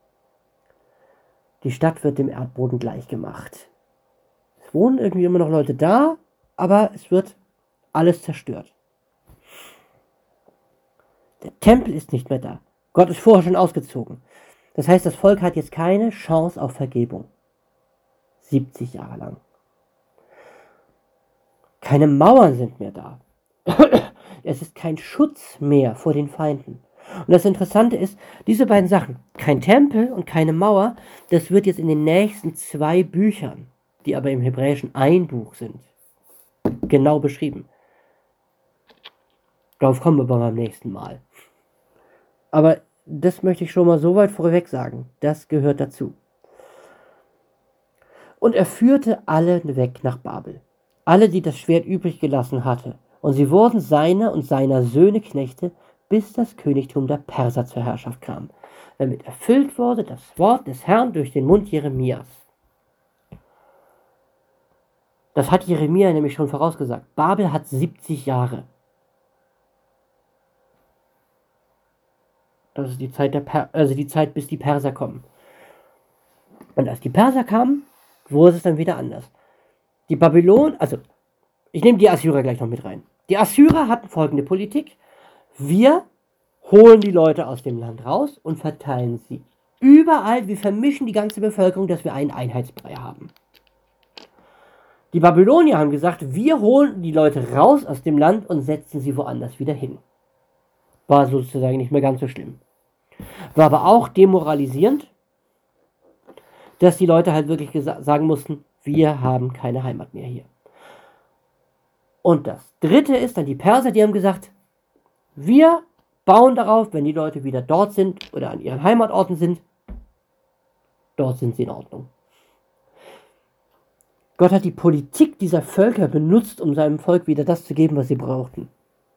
Die Stadt wird dem Erdboden gleichgemacht. Es wohnen irgendwie immer noch Leute da, aber es wird alles zerstört. Der Tempel ist nicht mehr da. Gott ist vorher schon ausgezogen. Das heißt, das Volk hat jetzt keine Chance auf Vergebung. 70 Jahre lang. Keine Mauern sind mehr da. Es ist kein Schutz mehr vor den Feinden. Und das Interessante ist, diese beiden Sachen, kein Tempel und keine Mauer, das wird jetzt in den nächsten 2 Büchern, die aber im Hebräischen ein Buch sind, genau beschrieben. Darauf kommen wir beim nächsten Mal. Aber das möchte ich schon mal so weit vorweg sagen. Das gehört dazu. Und er führte alle weg nach Babel. Alle, die das Schwert übrig gelassen hatte. Und sie wurden seiner und seiner Söhne Knechte, bis das Königtum der Perser zur Herrschaft kam. Damit erfüllt wurde das Wort des Herrn durch den Mund Jeremias. Das hat Jeremia nämlich schon vorausgesagt. Babel hat 70 Jahre. Das ist die Zeit, die Zeit, bis die Perser kommen. Und als die Perser kamen, wurde es dann wieder anders. Die ich nehme die Assyrer gleich noch mit rein. Die Assyrer hatten folgende Politik. Wir holen die Leute aus dem Land raus und verteilen sie überall. Wir vermischen die ganze Bevölkerung, dass wir einen Einheitsbrei haben. Die Babylonier haben gesagt, wir holen die Leute raus aus dem Land und setzen sie woanders wieder hin. War sozusagen nicht mehr ganz so schlimm. War aber auch demoralisierend, dass die Leute halt wirklich sagen mussten, wir haben keine Heimat mehr hier. Und das Dritte ist dann die Perser, die haben gesagt, wir bauen darauf, wenn die Leute wieder dort sind oder an ihren Heimatorten sind, dort sind sie in Ordnung. Gott hat die Politik dieser Völker benutzt, um seinem Volk wieder das zu geben, was sie brauchten.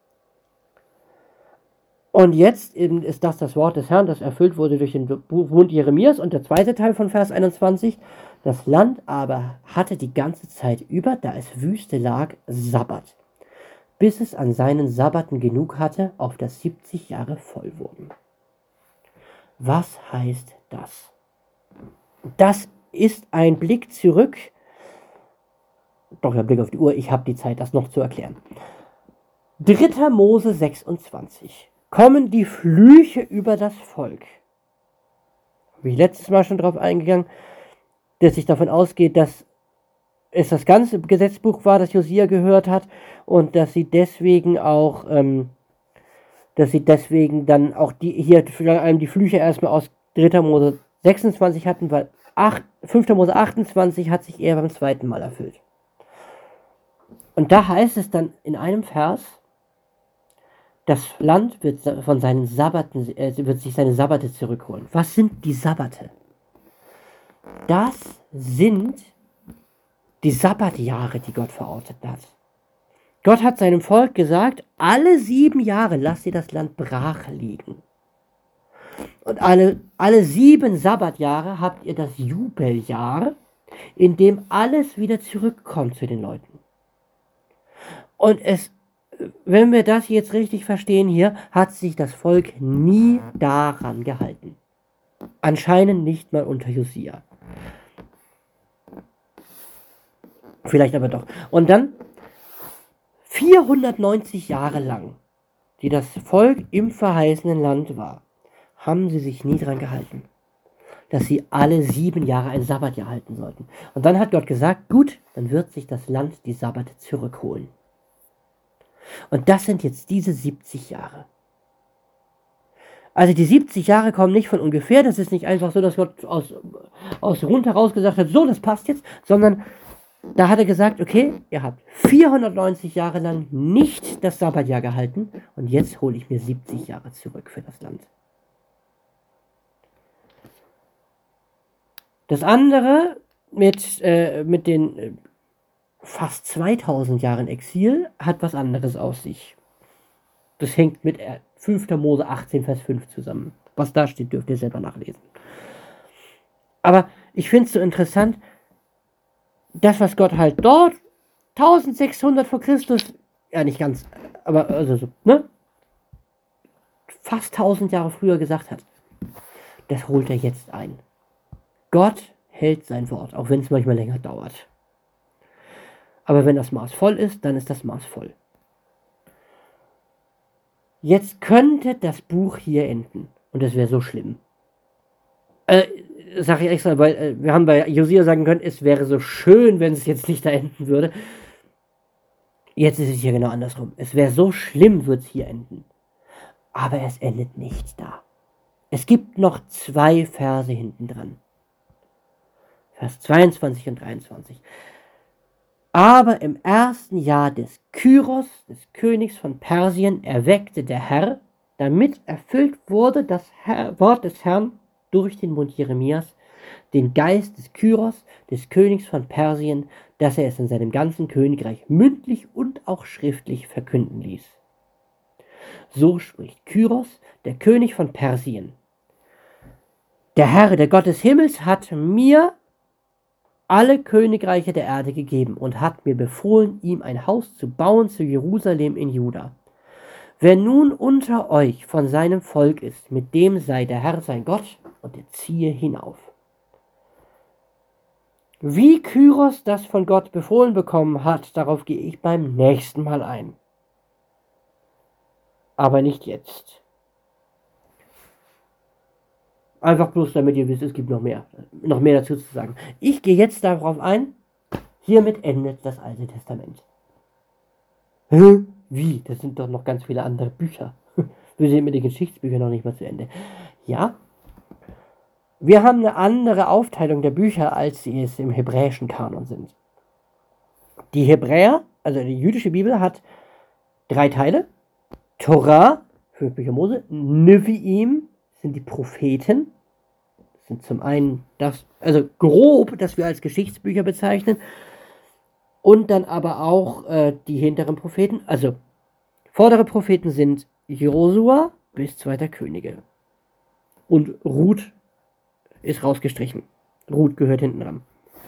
Und jetzt eben ist das Wort des Herrn, das erfüllt wurde durch den Mund Jeremias. Und der zweite Teil von Vers 21, das Land aber hatte die ganze Zeit über, da es Wüste lag, Sabbat, bis es an seinen Sabbaten genug hatte, auf das 70 Jahre voll wurden. Was heißt das? Das ist ein Blick zurück. Doch, der Blick auf die Uhr, ich habe die Zeit, das noch zu erklären. 3. Mose 26. Kommen die Flüche über das Volk. Habe ich letztes Mal schon darauf eingegangen, dass ich davon ausgehe, dass es das ganze Gesetzbuch war, das Josia gehört hat und dass sie deswegen auch, dann auch die Flüche erstmal aus 3. Mose 26 hatten, weil 5. Mose 28 hat sich eher beim zweiten Mal erfüllt. Und da heißt es dann in einem Vers, das Land wird sich seine Sabbate zurückholen. Was sind die Sabbate? Das sind die Sabbatjahre, die Gott verortet hat. Gott hat seinem Volk gesagt, alle 7 Jahre lasst ihr das Land brach liegen. Und alle 7 Sabbatjahre habt ihr das Jubeljahr, in dem alles wieder zurückkommt zu den Leuten. Und wenn wir das jetzt richtig verstehen hier, hat sich das Volk nie daran gehalten. Anscheinend nicht mal unter Josia. Vielleicht aber doch. Und dann 490 Jahre lang, die das Volk im verheißenen Land war, haben sie sich nie daran gehalten, dass sie alle 7 Jahre ein Sabbatjahr halten sollten. Und dann hat Gott gesagt, gut, dann wird sich das Land die Sabbate zurückholen. Und das sind jetzt diese 70 Jahre. Also die 70 Jahre kommen nicht von ungefähr, das ist nicht einfach so, dass Gott aus Rund heraus gesagt hat, so, das passt jetzt, sondern da hat er gesagt, okay, ihr habt 490 Jahre lang nicht das Sabbatjahr gehalten und jetzt hole ich mir 70 Jahre zurück für das Land. Das andere mit den fast 2000 Jahren Exil hat was anderes aus sich. Das hängt mit 5. Mose 18, Vers 5 zusammen. Was da steht, dürft ihr selber nachlesen. Aber ich finde es so interessant, das, was Gott halt dort 1600 vor Christus, ja nicht ganz, aber also so, ne? Fast 1000 Jahre früher gesagt hat, das holt er jetzt ein. Gott hält sein Wort, auch wenn es manchmal länger dauert. Aber wenn das Maß voll ist, dann ist das Maß voll. Jetzt könnte das Buch hier enden. Und das wäre so schlimm. Sag ich extra, weil wir haben bei Josia sagen können, es wäre so schön, wenn es jetzt nicht da enden würde. Jetzt ist es hier genau andersrum. Es wäre so schlimm, wird es hier enden. Aber es endet nicht da. Es gibt noch 2 Verse hinten dran. Vers 22 und 23. Aber im 1. Jahr des Kyros, des Königs von Persien, erweckte der Herr, damit erfüllt wurde das Wort des Herrn durch den Mund Jeremias, den Geist des Kyros, des Königs von Persien, dass er es in seinem ganzen Königreich mündlich und auch schriftlich verkünden ließ. So spricht Kyros, der König von Persien. Der Herr, der Gott des Himmels, hat mir alle Königreiche der Erde gegeben und hat mir befohlen, ihm ein Haus zu bauen zu Jerusalem in Juda. Wer nun unter euch von seinem Volk ist, mit dem sei der Herr sein Gott und er ziehe hinauf. Wie Kyros das von Gott befohlen bekommen hat, darauf gehe ich beim nächsten Mal ein. Aber nicht jetzt. Einfach bloß, damit ihr wisst, es gibt noch mehr dazu zu sagen. Ich gehe jetzt darauf ein, hiermit endet das Alte Testament. Wie? Das sind doch noch ganz viele andere Bücher. Wir sind mit den Geschichtsbüchern noch nicht mal zu Ende. Ja, wir haben eine andere Aufteilung der Bücher, als sie es im hebräischen Kanon sind. Die Hebräer, also die jüdische Bibel, hat 3 Teile. Torah, 5 Bücher Mose. Neviim sind die Propheten. Das sind zum einen also grob, das wir als Geschichtsbücher bezeichnen. Und dann aber auch die hinteren Propheten. Also vordere Propheten sind Josua bis 2. Könige. Und Ruth ist rausgestrichen. Ruth gehört hinten dran.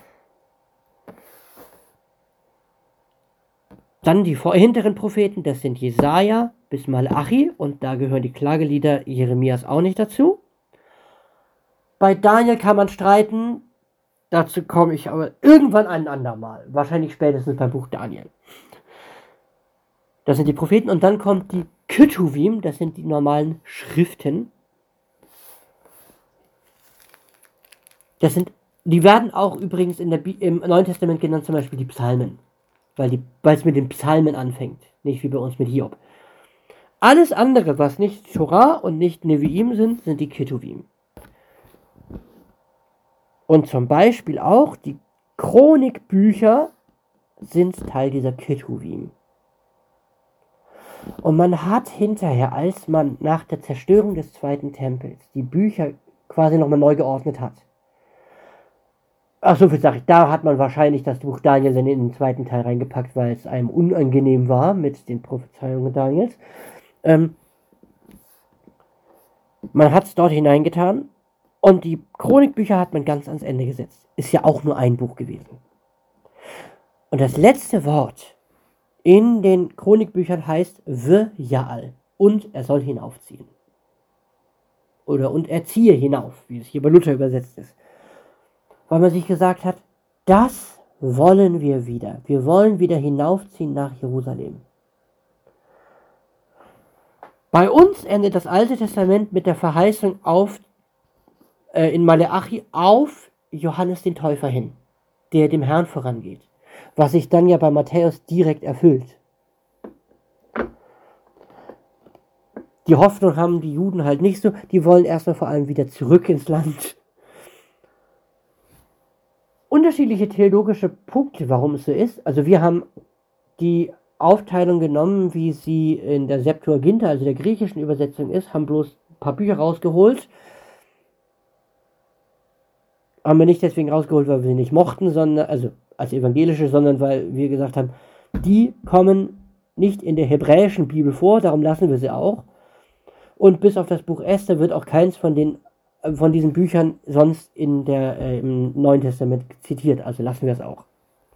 Dann die hinteren Propheten, das sind Jesaja bis Malachi, und da gehören die Klagelieder Jeremias auch nicht dazu. Bei Daniel kann man streiten, dazu komme ich aber irgendwann ein andermal, wahrscheinlich spätestens beim Buch Daniel. Das sind die Propheten, und dann kommt die Ketuvim, das sind die normalen Schriften. Die werden auch übrigens im Neuen Testament genannt, zum Beispiel die Psalmen. Weil es mit den Psalmen anfängt, nicht wie bei uns mit Hiob. Alles andere, was nicht Torah und nicht Neviim sind die Ketuvim. Und zum Beispiel auch die Chronikbücher sind Teil dieser Ketuvim. Und man hat hinterher, als man nach der Zerstörung des zweiten Tempels die Bücher quasi nochmal neu geordnet hat, so viel sage ich, da hat man wahrscheinlich das Buch Daniel in den zweiten Teil reingepackt, weil es einem unangenehm war mit den Prophezeiungen Daniels. Man hat es dort hineingetan, und die Chronikbücher hat man ganz ans Ende gesetzt. Ist ja auch nur ein Buch gewesen. Und das letzte Wort in den Chronikbüchern heißt V'Ja'al, und er soll hinaufziehen. Und er ziehe hinauf, wie es hier bei Luther übersetzt ist. Weil man sich gesagt hat, das wollen wir wieder. Wir wollen wieder hinaufziehen nach Jerusalem. Bei uns endet das Alte Testament mit der Verheißung in Maleachi auf Johannes den Täufer hin, der dem Herrn vorangeht. Was sich dann ja bei Matthäus direkt erfüllt. Die Hoffnung haben die Juden halt nicht so. Die wollen erstmal vor allem wieder zurück ins Land. Unterschiedliche theologische Punkte, warum es so ist. Also wir haben die Aufteilung genommen, wie sie in der Septuaginta, also der griechischen Übersetzung ist, haben bloß ein paar Bücher rausgeholt. Haben wir nicht deswegen rausgeholt, weil wir sie nicht mochten, sondern, also als evangelische, sondern weil wir gesagt haben, die kommen nicht in der hebräischen Bibel vor, darum lassen wir sie auch. Und bis auf das Buch Esther wird auch keins von diesen Büchern sonst im Neuen Testament zitiert, also lassen wir es auch.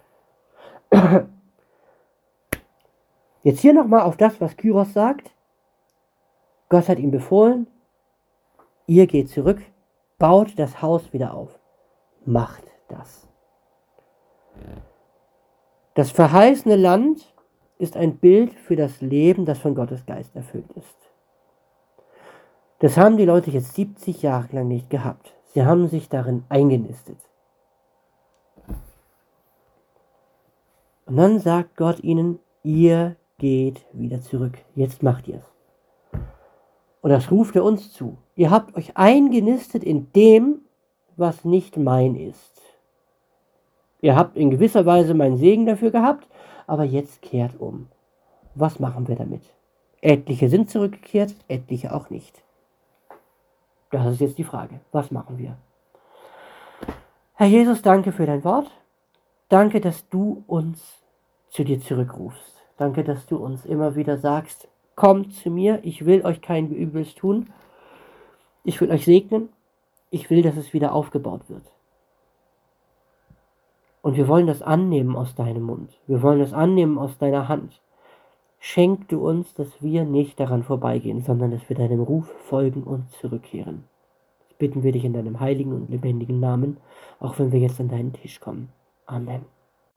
Jetzt hier nochmal auf das, was Kyros sagt. Gott hat ihm befohlen, ihr geht zurück, baut das Haus wieder auf. Macht das. Das verheißene Land ist ein Bild für das Leben, das von Gottes Geist erfüllt ist. Das haben die Leute jetzt 70 Jahre lang nicht gehabt. Sie haben sich darin eingenistet. Und dann sagt Gott ihnen, ihr geht wieder zurück. Jetzt macht ihr es. Und das ruft er uns zu. Ihr habt euch eingenistet in dem, was nicht mein ist. Ihr habt in gewisser Weise meinen Segen dafür gehabt, aber jetzt kehrt um. Was machen wir damit? Etliche sind zurückgekehrt, etliche auch nicht. Das ist jetzt die Frage. Was machen wir? Herr Jesus, danke für dein Wort. Danke, dass du uns zu dir zurückrufst. Danke, dass du uns immer wieder sagst, kommt zu mir, ich will euch kein Übles tun. Ich will euch segnen. Ich will, dass es wieder aufgebaut wird. Und wir wollen das annehmen aus deinem Mund. Wir wollen das annehmen aus deiner Hand. Schenk du uns, dass wir nicht daran vorbeigehen, sondern dass wir deinem Ruf folgen und zurückkehren. Das bitten wir dich in deinem heiligen und lebendigen Namen, auch wenn wir jetzt an deinen Tisch kommen. Amen.